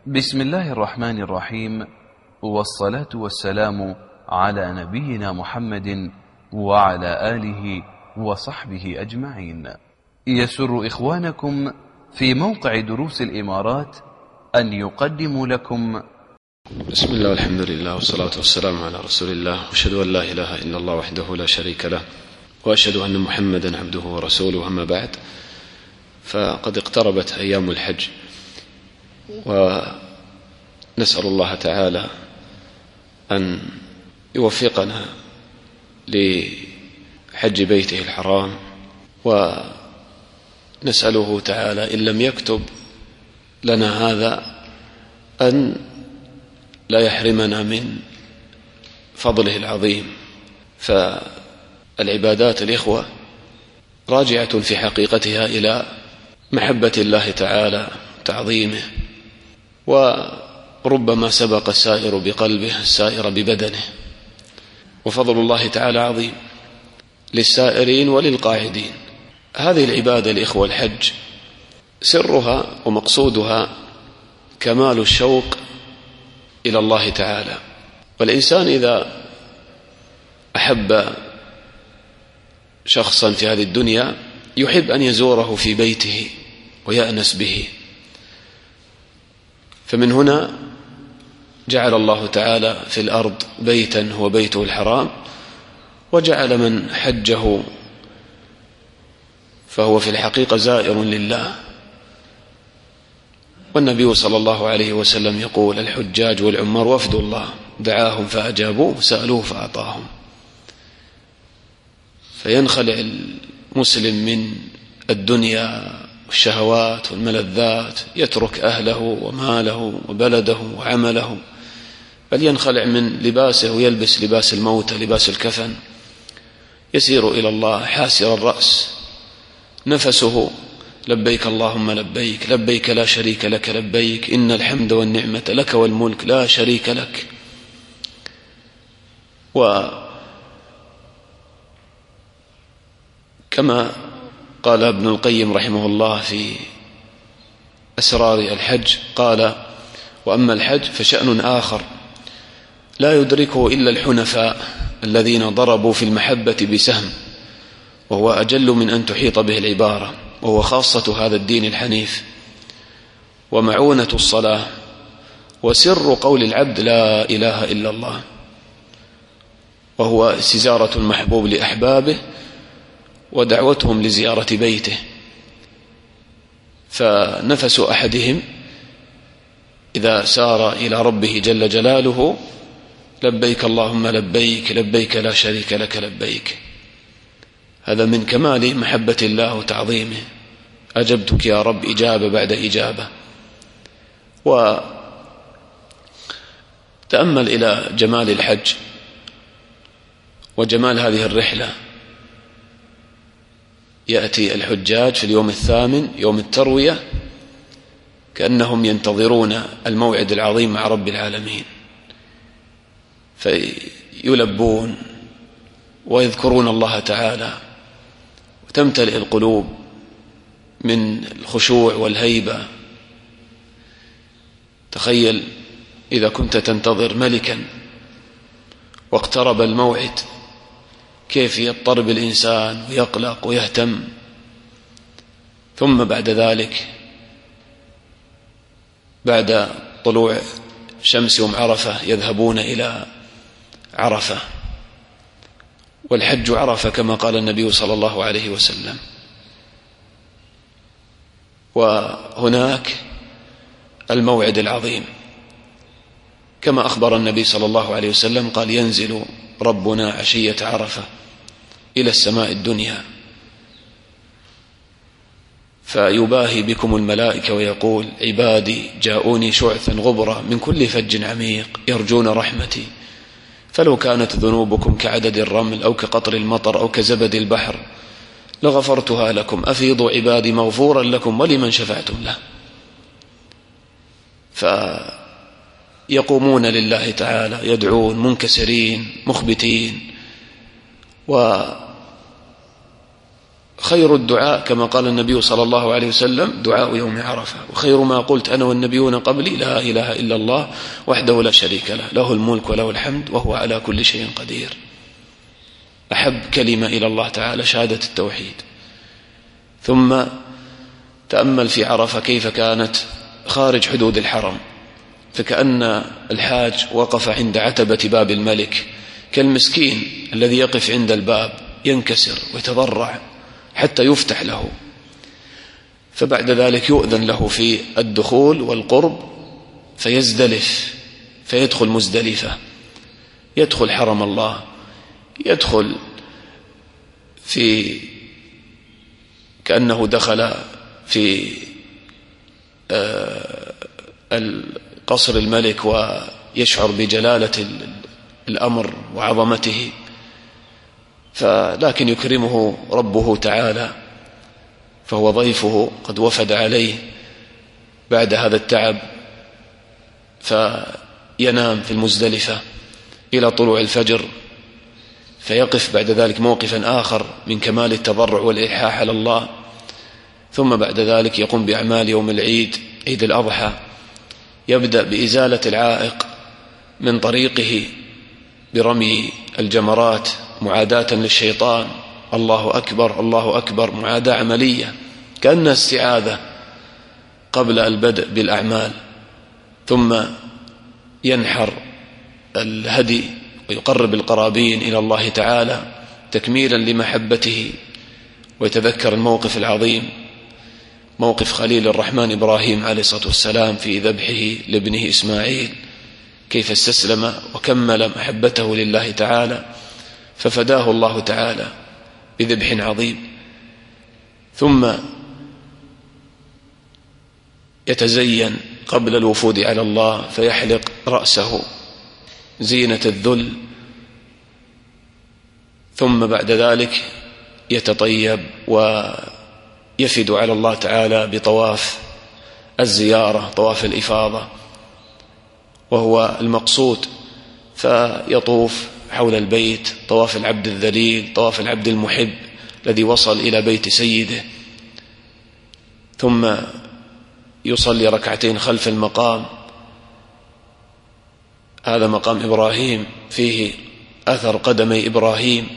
بسم الله الرحمن الرحيم، والصلاة والسلام على نبينا محمد وعلى آله وصحبه أجمعين. يسر إخوانكم في موقع دروس الإمارات أن يقدموا لكم بسم الله والحمد لله والصلاة والسلام على رسول الله، وأشهد أن لا إله إلا الله وحده لا شريك له، وأشهد أن محمدا عبده ورسوله. أما بعد، فقد اقتربت أيام الحج، ونسأل الله تعالى أن يوفقنا لحج بيته الحرام، ونسأله تعالى إن لم يكتب لنا هذا أن لا يحرمنا من فضله العظيم. فالعبادات الإخوة راجعة في حقيقتها إلى محبة الله تعالى تعظيمه، وربما سبق السائر بقلبه السائر ببدنه، وفضل الله تعالى عظيم للسائرين وللقاعدين. هذه العبادة الإخوة الحج سرها ومقصودها كمال الشوق إلى الله تعالى. والإنسان إذا أحب شخصا في هذه الدنيا يحب أن يزوره في بيته ويأنس به، فمن هنا جعل الله تعالى في الأرض بيتا هو بيته الحرام، وجعل من حجه فهو في الحقيقة زائر لله. والنبي صلى الله عليه وسلم يقول: الحجاج والعمار وفد الله، دعاهم فأجابوه، سألوه فأعطاهم. فينخلع المسلم من الدنيا والشهوات والملذات، يترك أهله وماله وبلده وعمله، بل ينخلع من لباسه ويلبس لباس الموت لباس الكفن، يسير إلى الله حاسر الرأس، نفسه لبيك اللهم لبيك، لبيك لا شريك لك لبيك، إن الحمد والنعمة لك والملك لا شريك لك. وكما قال ابن القيم رحمه الله في أسرار الحج، قال: وأما الحج فشأن آخر لا يدركه إلا الحنفاء الذين ضربوا في المحبة بسهم، وهو أجل من أن تحيط به العبارة، وهو خاصة هذا الدين الحنيف، ومعونة الصلاة، وسر قول العبد لا إله إلا الله، وهو استزارة المحبوب لأحبابه ودعوتهم لزيارة بيته. فنفس أحدهم إذا سار إلى ربه جل جلاله: لبيك اللهم لبيك، لبيك لا شريك لك لبيك. هذا من كمال محبة الله وتعظيمه، أجبتك يا رب إجابة بعد إجابة. وتأمل إلى جمال الحج وجمال هذه الرحلة. يأتي الحجاج في اليوم الثامن يوم التروية كأنهم ينتظرون الموعد العظيم مع رب العالمين، فيلبون ويذكرون الله تعالى، وتمتلئ القلوب من الخشوع والهيبة. تخيل إذا كنت تنتظر ملكا واقترب الموعد، كيف يضطرب الإنسان ويقلق ويهتم. ثم بعد ذلك، بعد طلوع شمس يوم عرفة، يذهبون إلى عرفة، والحج عرفة كما قال النبي صلى الله عليه وسلم. وهناك الموعد العظيم كما أخبر النبي صلى الله عليه وسلم، قال: ينزل ربنا عشية عرفة إلى السماء الدنيا، فيباهي بكم الملائكة ويقول: عبادي جاءوني شعثا غبرا من كل فج عميق يرجون رحمتي، فلو كانت ذنوبكم كعدد الرمل أو كقطر المطر أو كزبد البحر لغفرتها لكم، أفيضوا عبادي مغفورا لكم ولمن شفعتم له. فيقومون لله تعالى يدعون منكسرين مخبتين، خير الدعاء كما قال النبي صلى الله عليه وسلم دعاء يوم عرفة، وخير ما قلت أنا والنبيون قبلي لا إله إلا الله وحده لا شريك له، له الملك وله الحمد وهو على كل شيء قدير. أحب كلمة إلى الله تعالى شهادة التوحيد. ثم تأمل في عرفة كيف كانت خارج حدود الحرم، فكأن الحاج وقف عند عتبة باب الملك كالمسكين الذي يقف عند الباب ينكسر ويتضرع حتى يفتح له، فبعد ذلك يؤذن له في الدخول والقرب فيزدلف فيدخل مزدلفة، يدخل حرم الله، يدخل في كأنه دخل في قصر الملك ويشعر بجلالة الأمر وعظمته، لكن يكرمه ربه تعالى، فهو ضيفه قد وفد عليه بعد هذا التعب، فينام في المزدلفة إلى طلوع الفجر، فيقف بعد ذلك موقفا آخر من كمال التضرع والإلحاح على الله، ثم بعد ذلك يقوم بأعمال يوم العيد، عيد الأضحى، يبدأ بإزالة العائق من طريقه برمي الجمرات معاداة للشيطان، الله أكبر الله أكبر، معاداة عملية كأنها استعاذة قبل البدء بالأعمال، ثم ينحر الهدي ويقرب القرابين إلى الله تعالى تكميلا لمحبته، ويتذكر الموقف العظيم، موقف خليل الرحمن إبراهيم عليه الصلاة والسلام في ذبحه لابنه إسماعيل، كيف استسلم وكمل محبته لله تعالى ففداه الله تعالى بذبح عظيم. ثم يتزين قبل الوفود على الله فيحلق رأسه زينة الذل، ثم بعد ذلك يتطيب ويفد على الله تعالى بطواف الزيارة، طواف الإفاضة، وهو المقصود، فيطوف حول البيت طواف العبد الذليل، طواف العبد المحب الذي وصل إلى بيت سيده، ثم يصلي ركعتين خلف المقام، هذا مقام إبراهيم فيه أثر قدمي إبراهيم،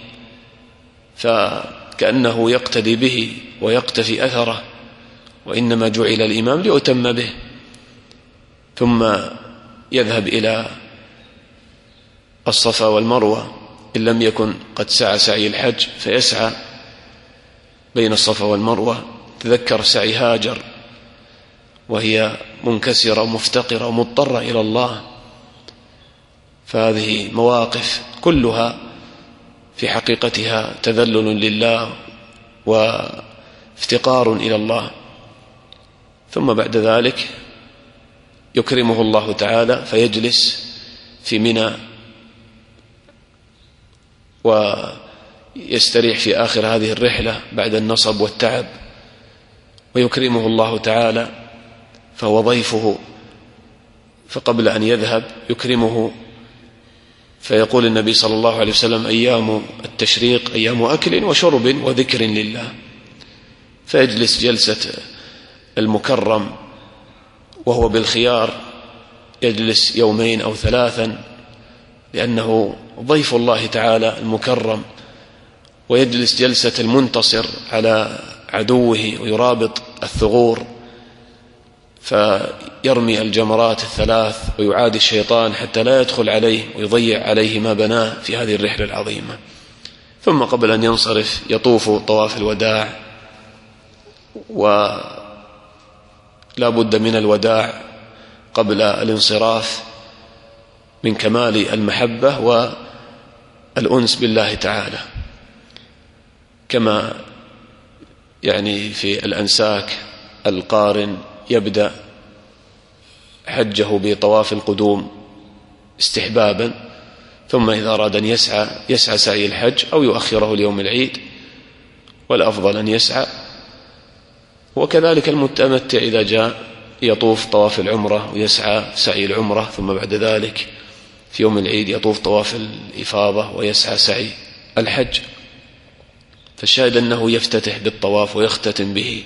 فكأنه يقتدي به ويقتفي أثره، وإنما جعل الإمام ليتم به. ثم يذهب إلى الصفا والمروة إن لم يكن قد سعى سعي الحج، فيسعى بين الصفا والمروة. تذكر سعي هاجر وهي منكسرة ومفتقرة ومضطرة إلى الله، فهذه مواقف كلها في حقيقتها تذلل لله وافتقار إلى الله. ثم بعد ذلك يكرمه الله تعالى فيجلس في منى ويستريح في آخر هذه الرحلة بعد النصب والتعب، ويكرمه الله تعالى فهو ضيفه، فقبل أن يذهب يكرمه، فيقول النبي صلى الله عليه وسلم أيام التشريق أيام أكل وشرب وذكر لله، فيجلس جلسة المكرم وهو بالخيار، يجلس يومين أو ثلاثا لأنه ضيف الله تعالى المكرم، ويجلس جلسة المنتصر على عدوه ويرابط الثغور، فيرمي الجمرات الثلاث ويعادي الشيطان حتى لا يدخل عليه ويضيع عليه ما بناه في هذه الرحلة العظيمة. ثم قبل أن ينصرف يطوف طواف الوداع، ولا بد من الوداع قبل الانصراف من كمال المحبة والأنس بالله تعالى، كما يعني في الأنساك القارن يبدأ حجه بطواف القدوم استحبابا، ثم إذا أراد أن يسعى سعي الحج أو يؤخره ليوم العيد، والأفضل أن يسعى. وكذلك المتمتع إذا جاء يطوف طواف العمرة ويسعى سعي العمرة، ثم بعد ذلك في يوم العيد يطوف طواف الإفاضة ويسعى سعي الحج. فالشاهد أنه يفتتح بالطواف ويختتم به،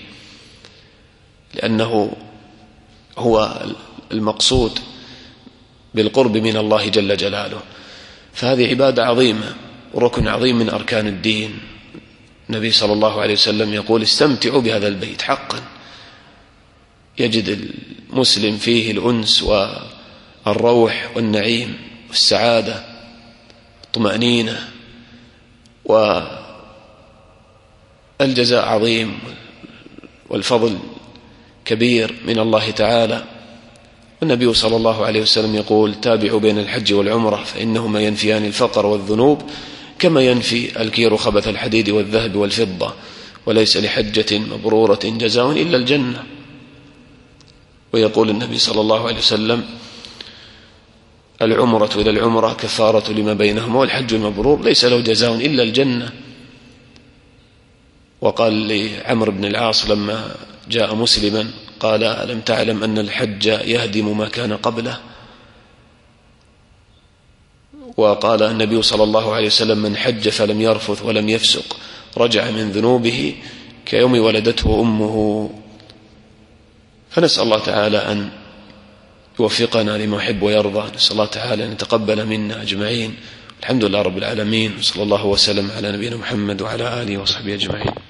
لأنه هو المقصود بالقرب من الله جل جلاله. فهذه عبادة عظيمة وركن عظيم من أركان الدين. النبي صلى الله عليه وسلم يقول: استمتعوا بهذا البيت. حقا يجد المسلم فيه الأنس والروح والنعيم والسعادة والطمأنينة، والجزاء عظيم والفضل كبير من الله تعالى. والنبي صلى الله عليه وسلم يقول: تابعوا بين الحج والعمرة فإنهما ينفيان الفقر والذنوب كما ينفي الكير خبث الحديد والذهب والفضة، وليس لحجة مبرورة جزاء إلا الجنة. ويقول النبي صلى الله عليه وسلم: العمرة إلى العمرة كفارة لما بينهما، والحج المبرور ليس له جزاء إلا الجنة. وقال لعمرو بن العاص لما جاء مسلما قال: ألم تعلم أن الحج يهدم ما كان قبله؟ وقال النبي صلى الله عليه وسلم: من حج فلم يرفث ولم يفسق رجع من ذنوبه كيوم ولدته أمه. فنسأل الله تعالى أن يوفقنا لما يحب ويرضى. نسأل الله تعالى أن يتقبل منا أجمعين. الحمد لله رب العالمين، صلى الله وسلم على نبينا محمد وعلى آله وصحبه أجمعين.